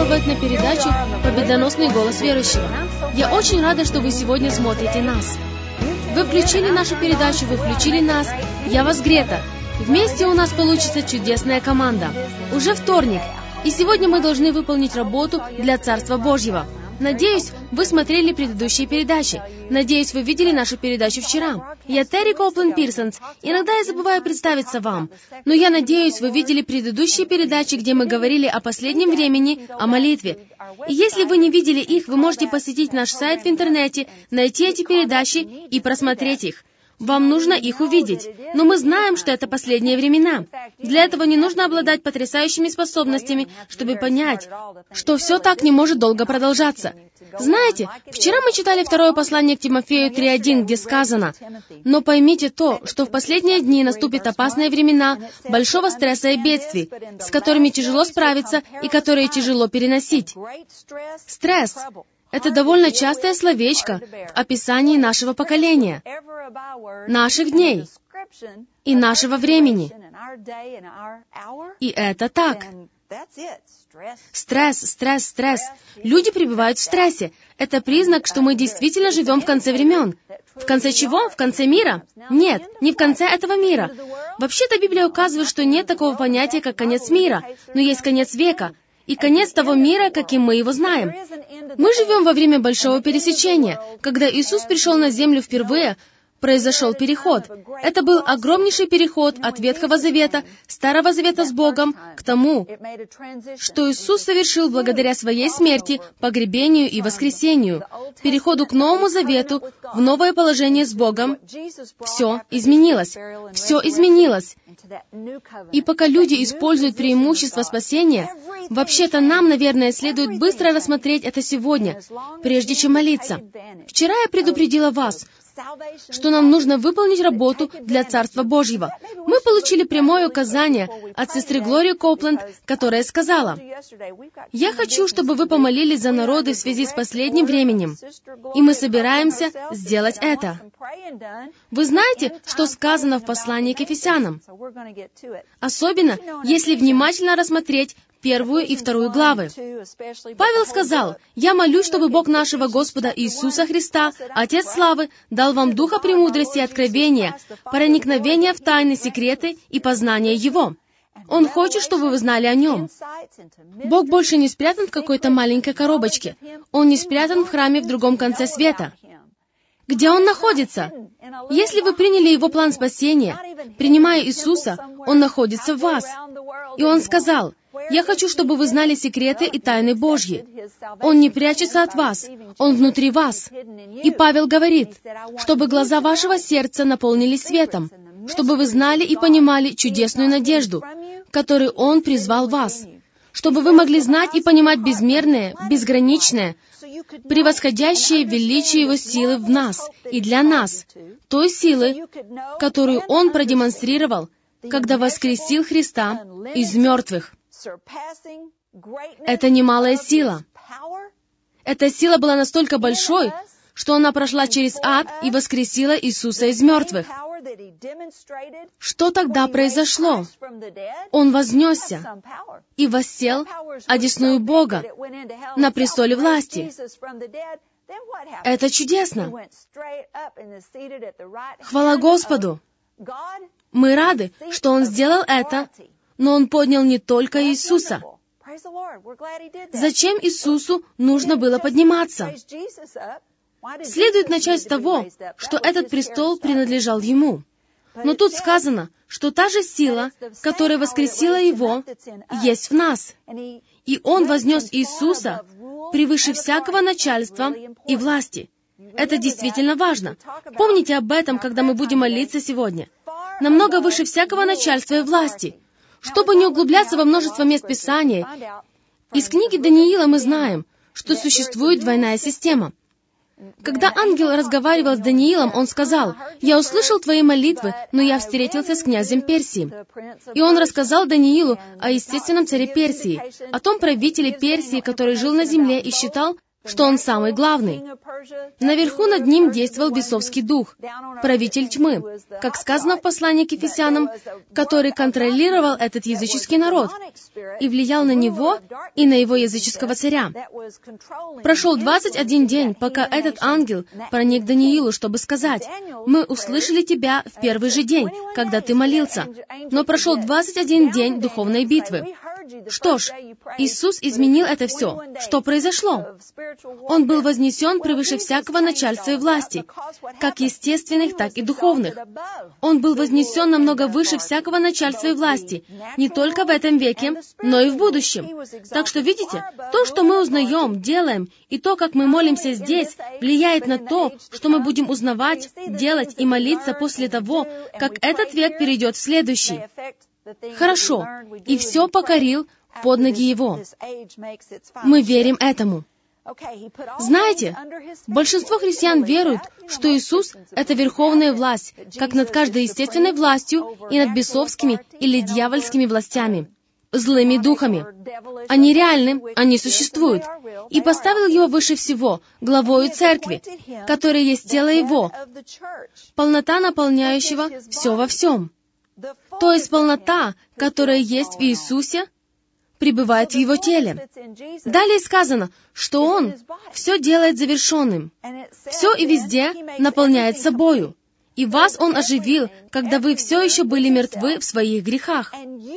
пожаловать на передачу «Победоносный голос верующего». Я очень рада, что вы сегодня смотрите нас. Вы включили нашу передачу, вы включили нас. Я вас Грета. Вместе у нас получится чудесная команда. Уже вторник, и сегодня мы должны выполнить работу для Царства Божьего. Надеюсь, вы смотрели предыдущие передачи. Надеюсь, вы видели нашу передачу вчера. Я Терри Копланд Пирсонс. Иногда я забываю представиться вам. Но я надеюсь, вы видели предыдущие передачи, где мы говорили о последнем времени, о молитве. И если вы не видели их, вы можете посетить наш сайт в интернете, найти эти передачи и просмотреть их. Вам нужно их увидеть. Но мы знаем, что это последние времена. Для этого не нужно обладать потрясающими способностями, чтобы понять, что все так не может долго продолжаться. Знаете, вчера мы читали второе послание к Тимофею 3:1, где сказано: «Но поймите то, что в последние дни наступят опасные времена большого стресса и бедствий, с которыми тяжело справиться и которые тяжело переносить». Стресс — это довольно частое словечко в описании нашего поколения, наших дней и нашего времени. И это так. Стресс, стресс, стресс. Люди пребывают в стрессе. Это признак, что мы действительно живем в конце времен. В конце чего? В конце мира? Нет, не в конце этого мира. Вообще-то Библия указывает, что нет такого понятия, как конец мира, но есть конец века и конец того мира, каким мы его знаем. Мы живем во время большого пересечения. Когда Иисус пришел на землю впервые, произошел переход. Это был огромнейший переход от Ветхого Завета, Старого Завета с Богом, к тому, что Иисус совершил благодаря Своей смерти, погребению и воскресению, переходу к Новому Завету, в новое положение с Богом. Все изменилось. Все изменилось. И пока люди используют преимущество спасения, вообще-то нам, наверное, следует быстро рассмотреть это сегодня, прежде чем молиться. Вчера я предупредила вас, что нам нужно выполнить работу для Царства Божьего. Мы получили прямое указание от сестры Глории Копланд, которая сказала: «Я хочу, чтобы вы помолились за народы в связи с последним временем, и мы собираемся сделать это». Вы знаете, что сказано в послании к Ефесянам? Особенно, если внимательно рассмотреть 1 и 2 главы. Павел сказал: «Я молюсь, чтобы Бог нашего Господа Иисуса Христа, Отец славы, дал вам духа премудрости и откровения, проникновения в тайны, секреты и познания Его». Он хочет, чтобы вы знали о Нем. Бог больше не спрятан в какой-то маленькой коробочке. Он не спрятан в храме в другом конце света. Где Он находится? Если вы приняли Его план спасения, принимая Иисуса, Он находится в вас. И Он сказал: «Я хочу, чтобы вы знали секреты и тайны Божьи». Он не прячется от вас, Он внутри вас. И Павел говорит: «Чтобы глаза вашего сердца наполнились светом, чтобы вы знали и понимали чудесную надежду, которой Он призвал вас, чтобы вы могли знать и понимать безмерное, безграничное, превосходящее величие Его силы в нас и для нас, той силы, которую Он продемонстрировал, когда воскресил Христа из мертвых». Это немалая сила. Эта сила была настолько большой, что она прошла через ад и воскресила Иисуса из мертвых. Что тогда произошло? Он вознесся и воссел одесную Бога на престоле власти. Это чудесно. Хвала Господу! Мы рады, что Он сделал это, но Он поднял не только Иисуса. Зачем Иисусу нужно было подниматься? Следует начать с того, что этот престол принадлежал Ему. Но тут сказано, что та же сила, которая воскресила Его, есть в нас. И Он вознес Иисуса превыше всякого начальства и власти. Это действительно важно. Помните об этом, когда мы будем молиться сегодня. Намного выше всякого начальства и власти. Чтобы не углубляться во множество мест Писания, из книги Даниила мы знаем, что существует двойная система. Когда ангел разговаривал с Даниилом, он сказал: «Я услышал твои молитвы, но я встретился с князем Персии». И он рассказал Даниилу о естественном царе Персии, о том правителе Персии, который жил на земле и считал, что он самый главный. Наверху над ним действовал бесовский дух, правитель тьмы, как сказано в послании к Ефесянам, который контролировал этот языческий народ и влиял на него и на его языческого царя. Прошел 21 день, пока этот ангел проник к Даниилу, чтобы сказать: «Мы услышали тебя в первый же день, когда ты молился». Но прошел 21 день духовной битвы. Что ж, Иисус изменил это все. Что произошло? Он был вознесен превыше всякого начальства и власти, как естественных, так и духовных. Он был вознесен намного выше всякого начальства и власти, не только в этом веке, но и в будущем. Так что, видите, то, что мы узнаем, делаем, и то, как мы молимся здесь, влияет на то, что мы будем узнавать, делать и молиться после того, как этот век перейдет в следующий. Хорошо, и все покорил под ноги Его. Мы верим этому. Знаете, большинство христиан веруют, что Иисус — это верховная власть, как над каждой естественной властью и над бесовскими или дьявольскими властями, злыми духами. Они реальны, они существуют. И поставил Его выше всего, главою церкви, которая есть тело Его, полнота наполняющего все во всем. То есть полнота, которая есть в Иисусе, пребывает в Его теле. Далее сказано, что Он все делает завершенным. Все и везде наполняет собою. И вас Он оживил, когда вы все еще были мертвы в своих грехах.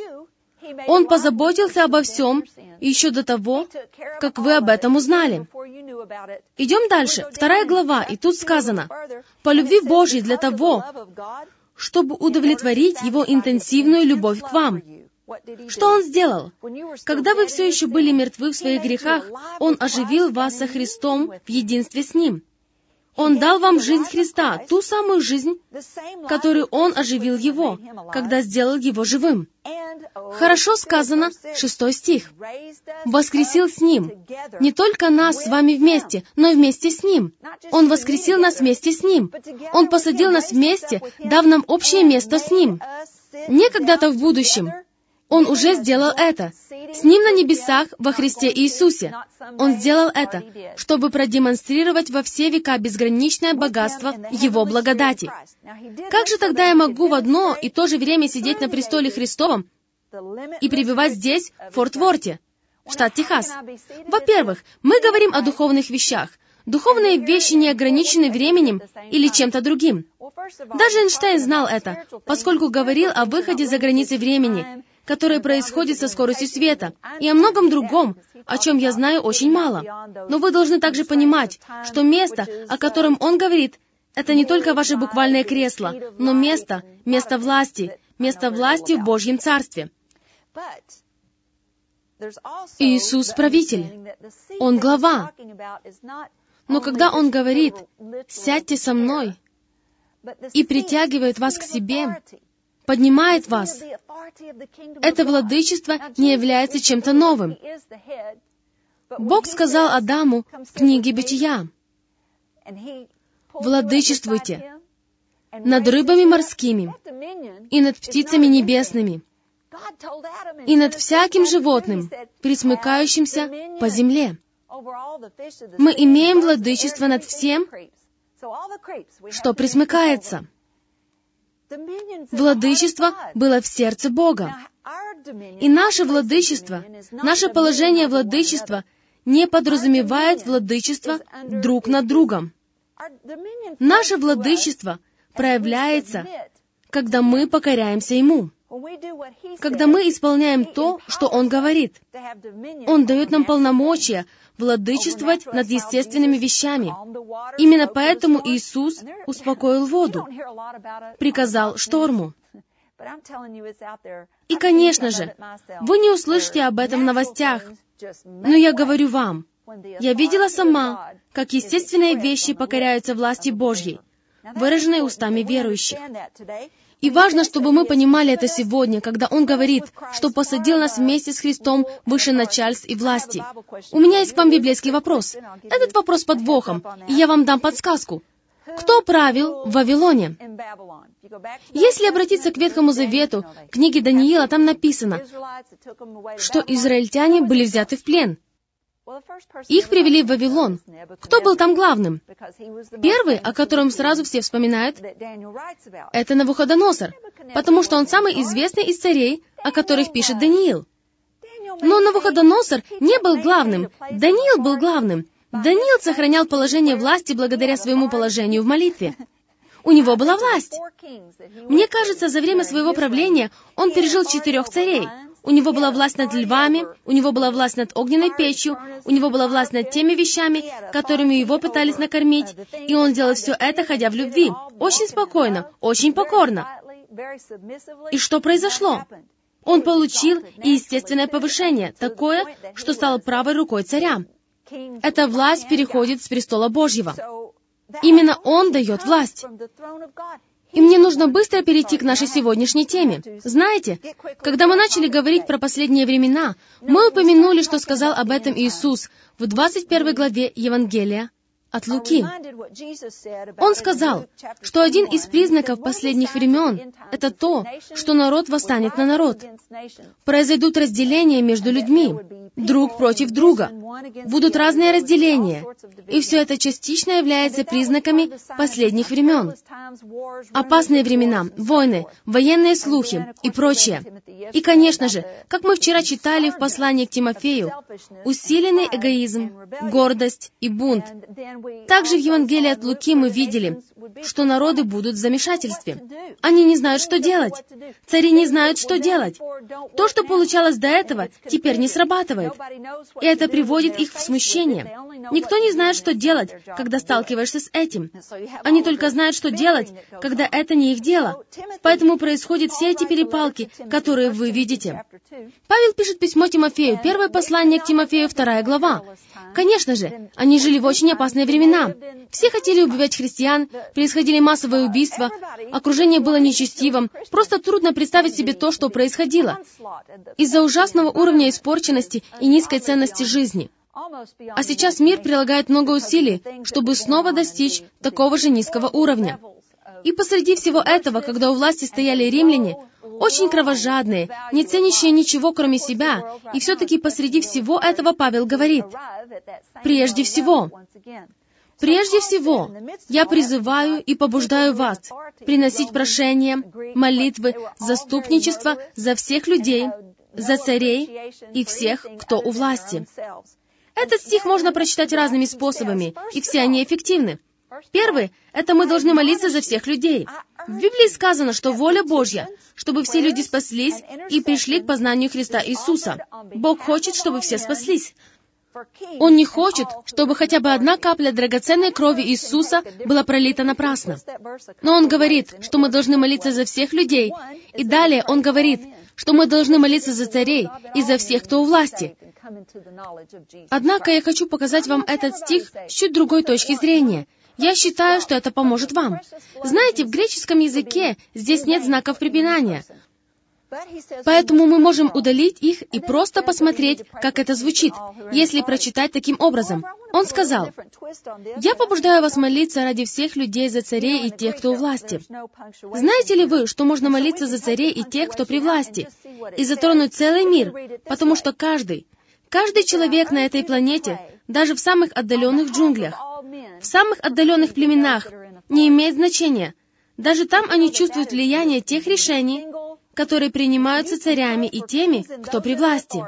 Он позаботился обо всем еще до того, как вы об этом узнали. Идем дальше. 2 глава, и тут сказано: «По любви Божьей для того, чтобы удовлетворить Его интенсивную любовь к вам». Что Он сделал? Когда вы все еще были мертвы в своих грехах, Он оживил вас со Христом в единстве с Ним. Он дал вам жизнь Христа, ту самую жизнь, которую Он оживил Его, когда сделал Его живым. Хорошо сказано, 6 стих. «Воскресил с Ним». Не только нас с вами вместе, но и вместе с Ним. Он воскресил нас вместе с Ним. Он посадил нас вместе, дав нам общее место с Ним. Не когда-то в будущем. Он уже сделал это. С Ним на небесах во Христе Иисусе. Он сделал это, чтобы продемонстрировать во все века безграничное богатство Его благодати. Как же тогда я могу в одно и то же время сидеть на престоле Христовом и пребывать здесь, в Форт-Ворте, штат Техас? Во-первых, мы говорим о духовных вещах. Духовные вещи не ограничены временем или чем-то другим. Даже Эйнштейн знал это, поскольку говорил о выходе за границы времени, которое происходит со скоростью света, и о многом другом, о чем я знаю очень мало. Но вы должны также понимать, что место, о котором он говорит, это не только ваше буквальное кресло, но место власти в Божьем Царстве. Иисус — правитель. Он глава. Но когда Он говорит: «Сядьте со мной», и притягивает вас к себе, поднимает вас, это владычество не является чем-то новым. Бог сказал Адаму в книге Бытия: «Владычествуйте над рыбами морскими, и над птицами небесными, и над всяким животным, пресмыкающимся по земле». Мы имеем владычество над всем, что пресмыкается. Владычество было в сердце Бога. И наше владычество, наше положение владычества не подразумевает владычество друг над другом. Наше владычество проявляется, когда мы покоряемся Ему, когда мы исполняем то, что Он говорит. Он дает нам полномочия владычествовать над естественными вещами. Именно поэтому Иисус успокоил воду, приказал шторму. И, конечно же, вы не услышите об этом в новостях, но я говорю вам, я видела сама, как естественные вещи покоряются власти Божьей, выраженной устами верующих. И важно, чтобы мы понимали это сегодня, когда Он говорит, что посадил нас вместе с Христом выше начальств и власти. У меня есть к вам библейский вопрос. Этот вопрос с подвохом, и я вам дам подсказку. Кто правил в Вавилоне? Если обратиться к Ветхому Завету, в книге Даниила, там написано, что израильтяне были взяты в плен. Их привели в Вавилон. Кто был там главным? Первый, о котором сразу все вспоминают, это Навуходоносор, потому что он самый известный из царей, о которых пишет Даниил. Но Навуходоносор не был главным, Даниил был главным. Даниил сохранял положение власти благодаря своему положению в молитве. У него была власть. Мне кажется, за время своего правления он пережил 4 царей. У него была власть над львами, у него была власть над огненной печью, у него была власть над теми вещами, которыми его пытались накормить, и он делал все это, ходя в любви, очень спокойно, очень покорно. И что произошло? Он получил естественное повышение, такое, что стал правой рукой царя. Эта власть переходит с престола Божьего. Именно он дает власть. И мне нужно быстро перейти к нашей сегодняшней теме. Знаете, когда мы начали говорить про последние времена, мы упомянули, что сказал об этом Иисус в 21 главе Евангелия от Луки. Он сказал, что один из признаков последних времен — это то, что народ восстанет на народ. Произойдут разделения между людьми, друг против друга. Будут разные разделения. И все это частично является признаками последних времен. Опасные времена, войны, военные слухи и прочее. И, конечно же, как мы вчера читали в послании к Тимофею, усиленный эгоизм, гордость и бунт. Также в Евангелии от Луки мы видели, что народы будут в замешательстве. Они не знают, что делать. Цари не знают, что делать. То, что получалось до этого, теперь не срабатывает. И это приводит их в смущение. Никто не знает, что делать, когда сталкиваешься с этим. Они только знают, что делать, когда это не их дело. Поэтому происходят все эти перепалки, которые вы видите. Павел пишет письмо Тимофею, первое послание к Тимофею, 2 глава. Конечно же, они жили в очень опасные времена. Все хотели убивать христиан, происходили массовые убийства, окружение было нечестивым, просто трудно представить себе то, что происходило, из-за ужасного уровня испорченности и низкой ценности жизни. А сейчас мир прилагает много усилий, чтобы снова достичь такого же низкого уровня. И посреди всего этого, когда у власти стояли римляне, очень кровожадные, не ценящие ничего, кроме себя, и все-таки посреди всего этого Павел говорит, прежде всего, я призываю и побуждаю вас приносить прошения, молитвы, заступничество за всех людей, за царей и всех, кто у власти. Этот стих можно прочитать разными способами, и все они эффективны. Первый — это мы должны молиться за всех людей. В Библии сказано, что воля Божья, чтобы все люди спаслись и пришли к познанию Христа Иисуса. Бог хочет, чтобы все спаслись. Он не хочет, чтобы хотя бы одна капля драгоценной крови Иисуса была пролита напрасно. Но Он говорит, что мы должны молиться за всех людей. И далее Он говорит, что мы должны молиться за царей и за всех, кто у власти. Однако я хочу показать вам этот стих с чуть другой точки зрения. Я считаю, что это поможет вам. Знаете, в греческом языке здесь нет знаков препинания. Поэтому мы можем удалить их и просто посмотреть, как это звучит, если прочитать таким образом. Он сказал, «Я побуждаю вас молиться ради всех людей за царей и тех, кто у власти». Знаете ли вы, что можно молиться за царей и тех, кто при власти, и затронуть целый мир, потому что каждый человек на этой планете, даже в самых отдаленных джунглях, в самых отдаленных племенах, не имеет значения. Даже там они чувствуют влияние тех решений, которые принимаются царями и теми, кто при власти.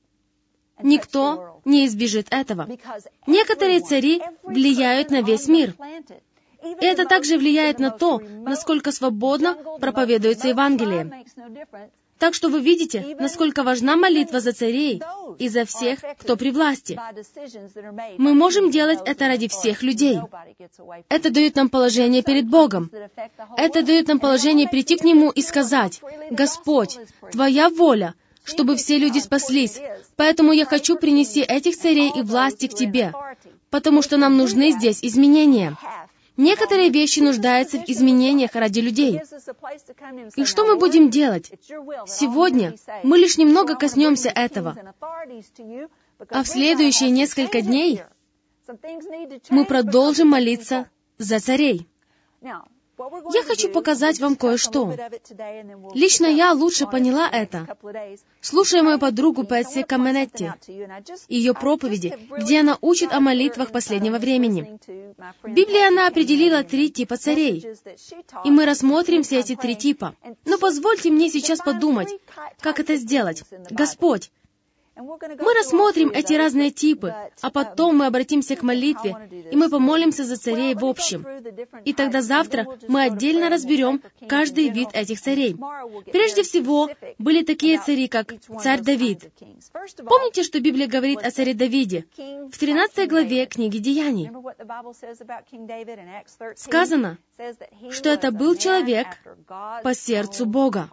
Никто не избежит этого. Некоторые цари влияют на весь мир. И это также влияет на то, насколько свободно проповедуется Евангелие. Так что вы видите, насколько важна молитва за царей и за всех, кто при власти. Мы можем делать это ради всех людей. Это дает нам положение перед Богом. Это дает нам положение прийти к Нему и сказать, «Господь, Твоя воля, чтобы все люди спаслись, поэтому я хочу принести этих царей и власти к Тебе, потому что нам нужны здесь изменения». Некоторые вещи нуждаются в изменениях ради людей. И что мы будем делать? Сегодня мы лишь немного коснемся этого. А в следующие несколько дней мы продолжим молиться за царей. Я хочу показать вам кое-что. Лично я лучше поняла это, слушая мою подругу Пэтси Каменетти и ее проповеди, где она учит о молитвах последнего времени. В Библии она определила 3 типа царей, и мы рассмотрим все эти 3 типа. Но позвольте мне сейчас подумать, как это сделать. Господь, мы рассмотрим эти разные типы, а потом мы обратимся к молитве, и мы помолимся за царей в общем. И тогда завтра мы отдельно разберем каждый вид этих царей. Прежде всего, были такие цари, как царь Давид. Помните, что Библия говорит о царе Давиде? В 13 главе книги Деяний сказано, что это был человек по сердцу Бога.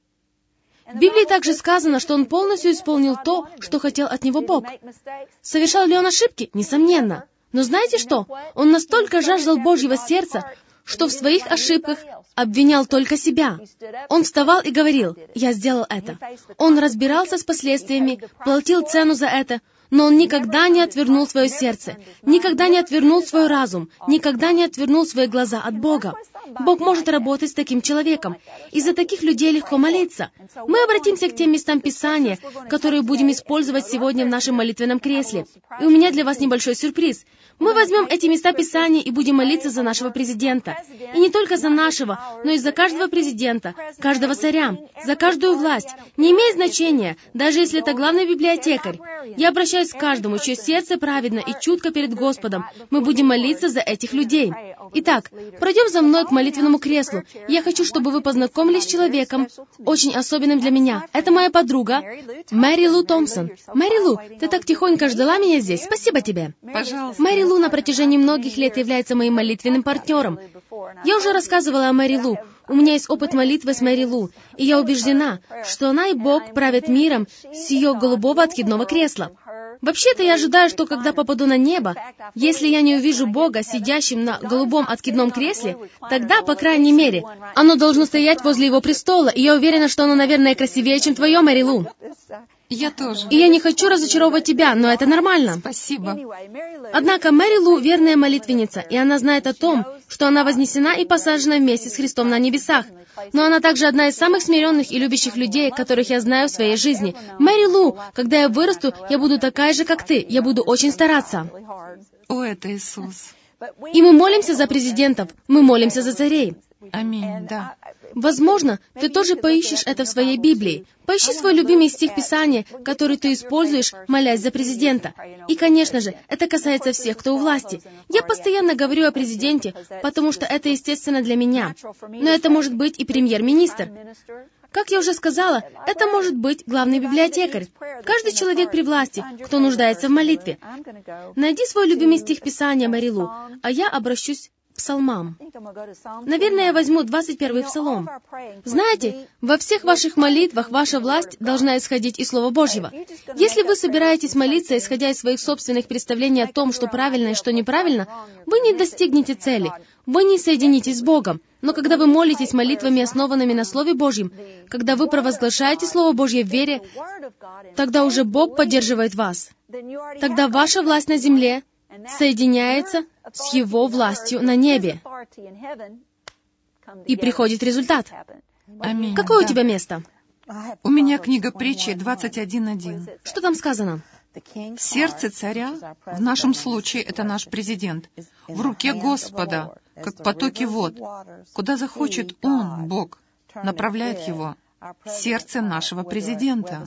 В Библии также сказано, что он полностью исполнил то, что хотел от него Бог. Совершал ли он ошибки? Несомненно. Но знаете что? Он настолько жаждал Божьего сердца, что в своих ошибках обвинял только себя. Он вставал и говорил: «Я сделал это». Он разбирался с последствиями, платил цену за это, но он никогда не отвернул свое сердце, никогда не отвернул свой разум, никогда не отвернул свои глаза от Бога. Бог может работать с таким человеком. Из-за таких людей легко молиться. Мы обратимся к тем местам Писания, которые будем использовать сегодня в нашем молитвенном кресле. И у меня для вас небольшой сюрприз. Мы возьмем эти места Писания и будем молиться за нашего президента. И не только за нашего, но и за каждого президента, каждого царя, за каждую власть. Не имеет значения, даже если это главный библиотекарь. Я обращаюсь к каждому, чье сердце праведно и чутко перед Господом. Мы будем молиться за этих людей. Итак, пройдем за мной к молитвенному креслу. Я хочу, чтобы вы познакомились с человеком, очень особенным для меня. Это моя подруга, Мэри Лу Томпсон. Мэри Лу, ты так тихонько ждала меня здесь. Спасибо тебе. Пожалуйста. Мэри Лу на протяжении многих лет является моим молитвенным партнером. Я уже рассказывала о Мэри Лу. У меня есть опыт молитвы с Мэри Лу, и я убеждена, что она и Бог правят миром с ее голубого откидного кресла. Вообще-то я ожидаю, что когда попаду на небо, если я не увижу Бога, сидящим на голубом откидном кресле, тогда, по крайней мере, оно должно стоять возле его престола, и я уверена, что оно, наверное, красивее, чем твое, Мэри Лу. Я тоже. И я не хочу разочаровывать тебя, но это нормально. Спасибо. Однако Мэри Лу верная молитвенница, и она знает о том, что она вознесена и посажена вместе с Христом на небесах. Но она также одна из самых смиренных и любящих людей, которых я знаю в своей жизни. Мэри Лу, когда я вырасту, я буду такая же, как ты. Я буду очень стараться. О, это Иисус. И мы молимся за президентов, мы молимся за царей. Аминь, да. Возможно, ты тоже поищешь это в своей Библии. Поищи свой любимый стих Писания, который ты используешь, молясь за президента. И, конечно же, это касается всех, кто у власти. Я постоянно говорю о президенте, потому что это естественно для меня. Но это может быть и премьер-министр. Как я уже сказала, это может быть главный библиотекарь. Каждый человек при власти, кто нуждается в молитве. Найди свой любимый стих Писания, Мэри Лу, а я обращусь к псалмам. Наверное, я возьму 21-й псалом. Знаете, во всех ваших молитвах ваша власть должна исходить из Слова Божьего. Если вы собираетесь молиться, исходя из своих собственных представлений о том, что правильно и что неправильно, вы не достигнете цели, вы не соединитесь с Богом. Но когда вы молитесь молитвами, основанными на Слове Божьем, когда вы провозглашаете Слово Божье в вере, тогда уже Бог поддерживает вас. Тогда ваша власть на земле соединяется с Его властью на небе. И приходит результат. Аминь. Какое да. у тебя место? У меня книга притчи 21:1. Что там сказано? Сердце царя, в нашем случае это наш президент, в руке Господа, как потоки вод. Куда захочет Он, Бог, направляет его. Сердце нашего президента.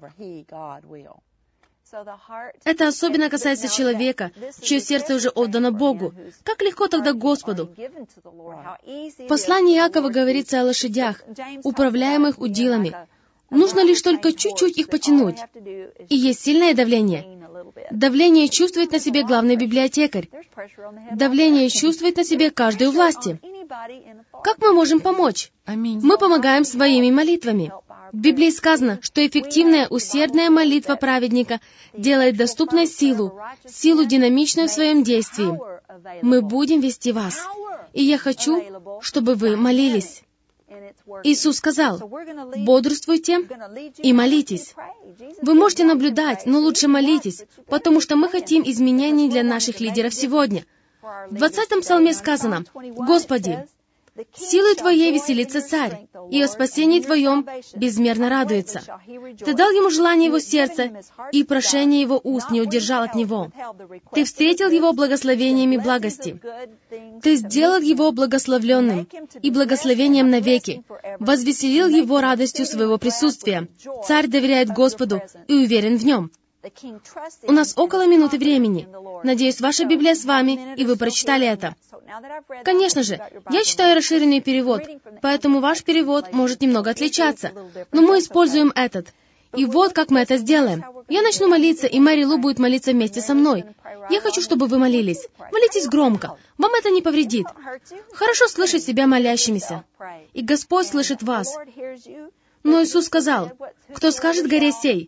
Это особенно касается человека, чье сердце уже отдано Богу. Как легко тогда Господу? В послании Иакова говорится о лошадях, управляемых удилами. Нужно лишь только чуть-чуть их потянуть. И есть сильное давление. Давление чувствует на себе главный библиотекарь. Давление чувствует на себе каждый у власти. Как мы можем помочь? Аминь. Мы помогаем своими молитвами. В Библии сказано, что эффективная, усердная молитва праведника делает доступной силу динамичную в своем действии. Мы будем вести вас. И я хочу, чтобы вы молились. Иисус сказал: «Бодрствуйте и молитесь». Вы можете наблюдать, но лучше молитесь, потому что мы хотим изменений для наших лидеров сегодня. В 20-м псалме сказано: «Господи, Силой Твоей веселится царь, и о спасении Твоем безмерно радуется. Ты дал ему желание его сердца, и прошение его уст не удержал от него. Ты встретил его благословениями благости. Ты сделал его благословленным и благословением навеки, возвеселил его радостью своего присутствия. Царь доверяет Господу и уверен в нем. У нас около минуты времени. Надеюсь, ваша Библия с вами, и вы прочитали это. Конечно же, я читаю расширенный перевод, поэтому ваш перевод может немного отличаться, но мы используем этот. И вот как мы это сделаем. Я начну молиться, и Мэри Лу будет молиться вместе со мной. Я хочу, чтобы вы молились. Молитесь громко. Вам это не повредит. Хорошо слышать себя молящимися. И Господь слышит вас. Но Иисус сказал, «Кто скажет горе сей?»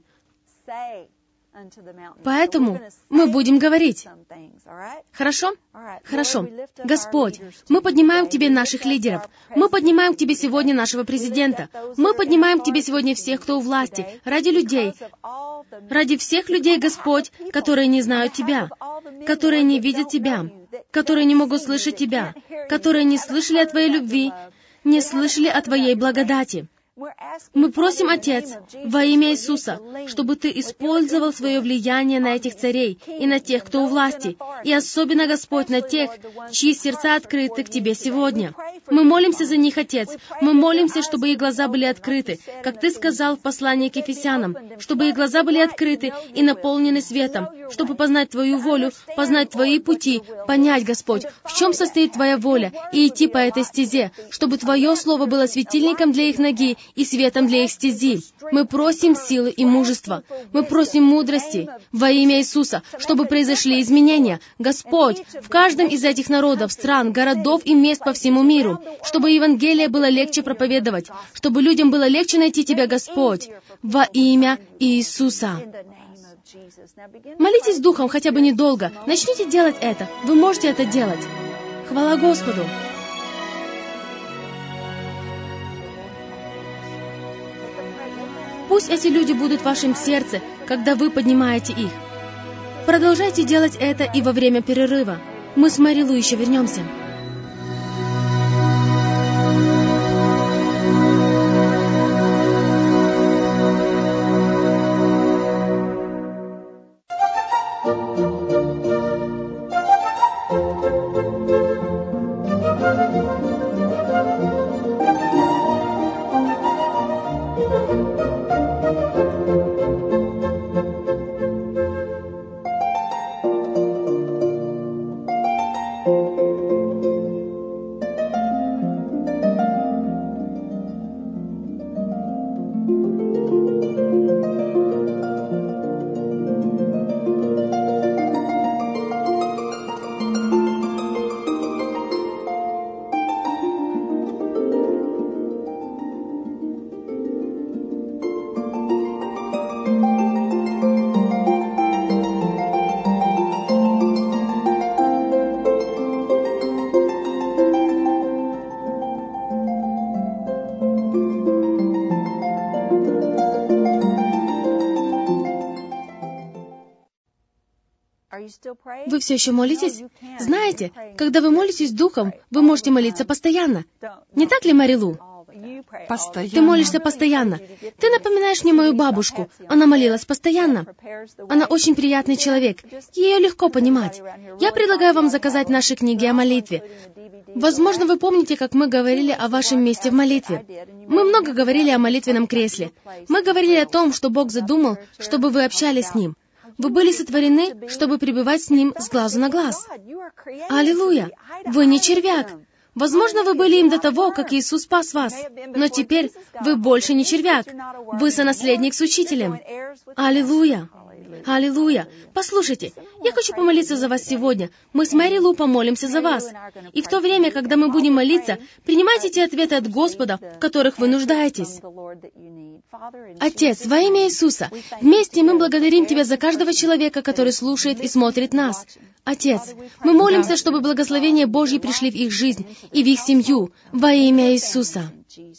Поэтому мы будем говорить. Хорошо? Хорошо. Господь, мы поднимаем к Тебе наших лидеров. Мы поднимаем к Тебе сегодня нашего президента. Мы поднимаем к Тебе сегодня всех, кто у власти, ради людей. Ради всех людей, Господь, которые не знают Тебя, которые не видят Тебя, которые не могут слышать Тебя, которые не слышали о Твоей любви, не слышали о Твоей благодати. Мы просим, Отец, во имя Иисуса, чтобы Ты использовал свое влияние на этих царей и на тех, кто у власти, и особенно, Господь, на тех, чьи сердца открыты к Тебе сегодня. Мы молимся за них, Отец. Мы молимся, чтобы их глаза были открыты, как Ты сказал в послании к Ефесянам, чтобы их глаза были открыты и наполнены светом, чтобы познать Твою волю, познать Твои пути, понять, Господь, в чем состоит Твоя воля, и идти по этой стезе, чтобы Твое Слово было светильником для их ноги и светом для их стези. Мы просим силы и мужества. Мы просим мудрости во имя Иисуса, чтобы произошли изменения. Господь, в каждом из этих народов, стран, городов и мест по всему миру, чтобы Евангелие было легче проповедовать, чтобы людям было легче найти Тебя, Господь, во имя Иисуса. Молитесь Духом хотя бы недолго. Начните делать это. Вы можете это делать. Хвала Господу. Пусть эти люди будут в вашем сердце, когда вы поднимаете их. Продолжайте делать это и во время перерыва. Мы с Мэри Лу еще вернемся. Вы все еще молитесь? Знаете, когда вы молитесь Духом, вы можете молиться постоянно. Не так ли, Мэри Лу? Постоянно. Ты молишься постоянно. Ты напоминаешь мне мою бабушку. Она молилась постоянно. Она очень приятный человек. Ее легко понимать. Я предлагаю вам заказать наши книги о молитве. Возможно, вы помните, как мы говорили о вашем месте в молитве. Мы много говорили о молитвенном кресле. Мы говорили о том, что Бог задумал, чтобы вы общались с Ним. Вы были сотворены, чтобы пребывать с Ним с глазу на глаз. Аллилуйя! Вы не червяк. Возможно, вы были им до того, как Иисус спас вас. Но теперь вы больше не червяк. Вы сонаследник с Учителем. Аллилуйя! Аллилуйя! Послушайте, я хочу помолиться за вас сегодня. Мы с Мэри Лу помолимся за вас. И в то время, когда мы будем молиться, принимайте те ответы от Господа, в которых вы нуждаетесь. Отец, во имя Иисуса, вместе мы благодарим Тебя за каждого человека, который слушает и смотрит нас. Отец, мы молимся, чтобы благословения Божьи пришли в их жизнь и в их семью, во имя Иисуса.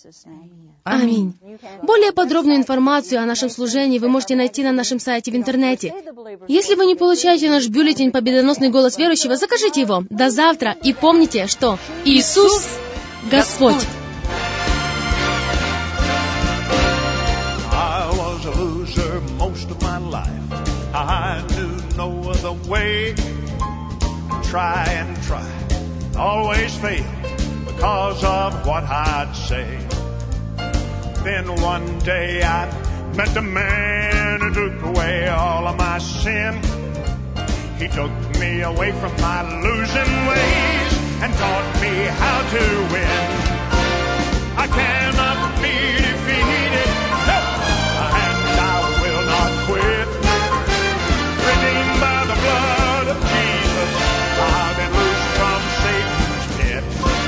Аминь. Более подробную информацию о нашем служении вы можете найти на нашем сайте в интернете. Если вы не получаете наш бюллетень «Победоносный голос верующего», закажите его. До завтра. И помните, что Иисус Господь. I was a loser most of my life. I knew no other way. Try and try, always fail because of what I'd say. Then one day I met the man who took away all of my sin. He took me away from my losing ways and taught me how to win. I cannot be defeated, and I will not quit. Redeemed by the blood of Jesus, I've been loosed from Satan's pit.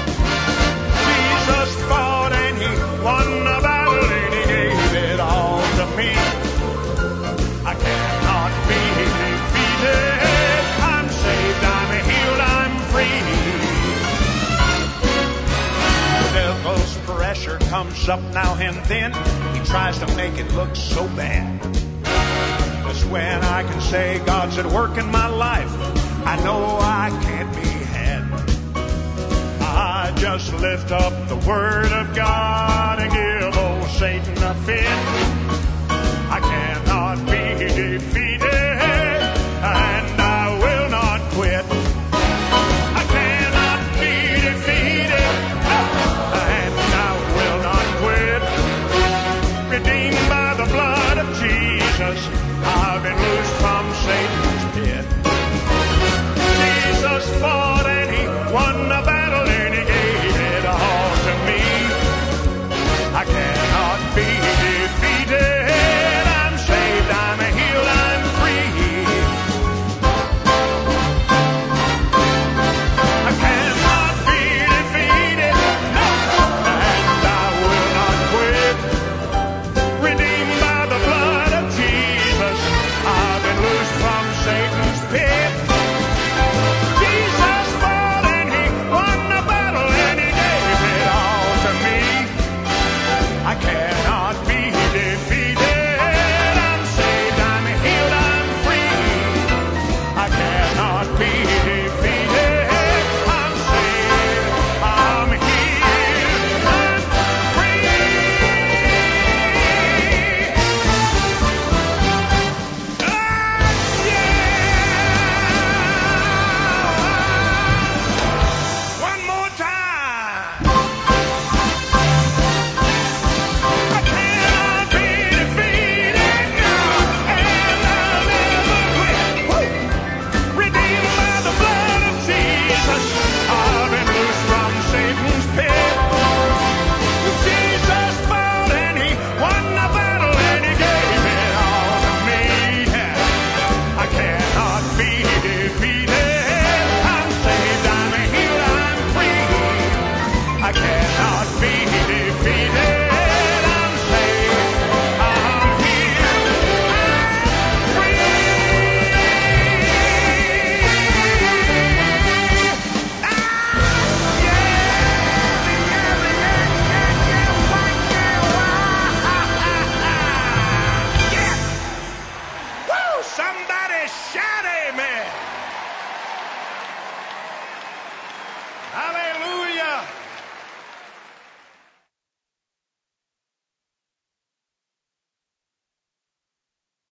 Jesus fought and he won the battle and he gave it all to me. I cannot be defeated. I'm saved, I'm healed, I'm free. The devil's pressure comes up now and then. He tries to make it look so bad. That's when I can say God's at work in my life. I know I can't be had. I just lift up the Word of God and give old Satan a fit. I can't